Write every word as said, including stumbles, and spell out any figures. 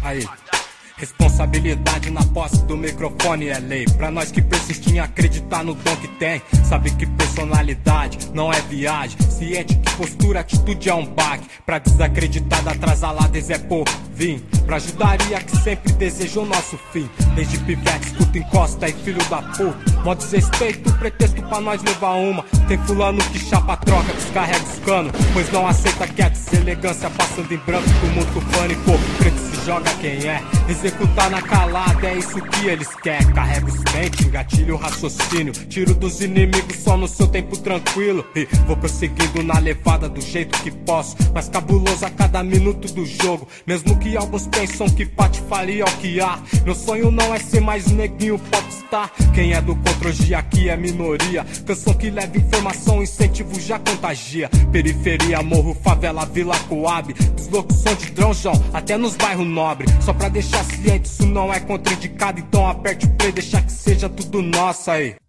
Aí, responsabilidade na posse do microfone é lei. Pra nós que persistem em acreditar no dom que tem, sabe que personalidade não é viagem. Ciente que postura, atitude é um baque. Pra desacreditar da atrasalada é por vim. Pra ajudaria que sempre desejou nosso fim. Desde pivete, escuta, encosta e filho da puta. Mó desrespeito, pretexto pra nós levar uma. Tem fulano que chapa troca, descarrega os canos, pois não aceita quieto, elegância passando em branco, tumulto, pânico, preto se joga quem é. Executar na calada, é isso que eles querem. Carrega os pentes, engatilho o raciocínio, tiro dos inimigos só no seu tempo tranquilo. E vou prosseguindo na levada do jeito que posso, mais cabuloso a cada minuto do jogo. Mesmo que alguns pensam que patifaria é o que há, meu sonho não é ser mais um neguinho popstar. Quem é do contra hoje aqui é minoria. Canção que leva informação, incentivo já contagia. Periferia, morro, favela, vila, coab. Dos loucos som de drão, até nos bairros nobres. Só pra deixar ciente, isso não é contraindicado. Então aperte o play, deixa que seja tudo nosso aí.